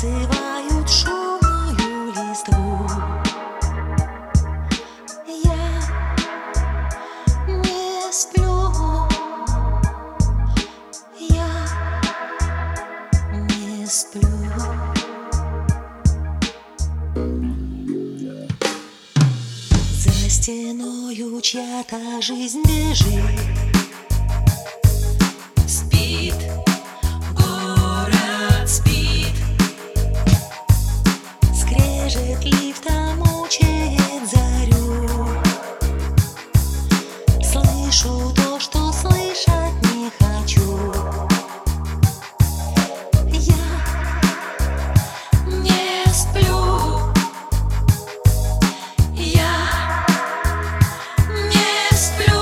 зазывают шумную листву. Я не сплю, я не сплю. За стеною чья-то жизнь бежит. Спит, город спит. Скрежет лифта мучает зарю. Слышу то, что слышать не хочу. Я не сплю. Я не сплю.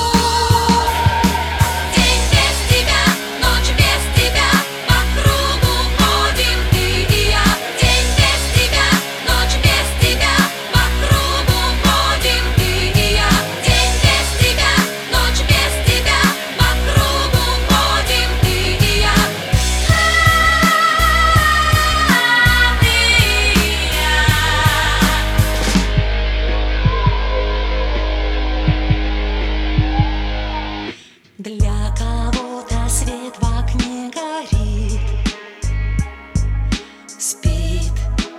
День без тебя, ночь без тебя, по кругу ходим ты и я. День без тебя, ночь без тебя, по кругу ходим ты и я. День без тебя, ночь без тебя, по кругу ходим ты и я. Для кого-то свет в окне горит. Спит,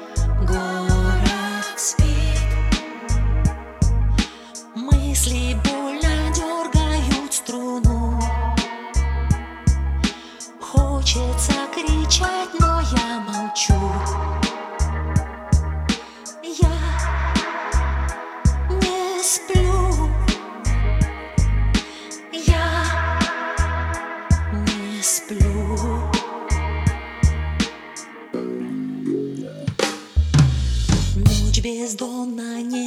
город спит. Мысли больно дергают струну. Хочется кричать, но я молчу. Я не сплю. Я не сплю. Ночь бездонна, не